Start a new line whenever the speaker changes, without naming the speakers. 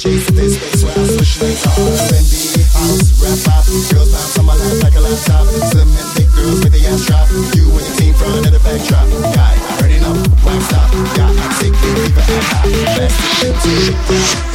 Chase this space where I switch lanes on R&B, house, rap pop. Girls bounce on my lap like a laptop. Slim and thick girls with the ass drop. You and your team front of the backdrop. Got it, I heard enough, wax stop. Got I'm sick, fever and hot. Fast to the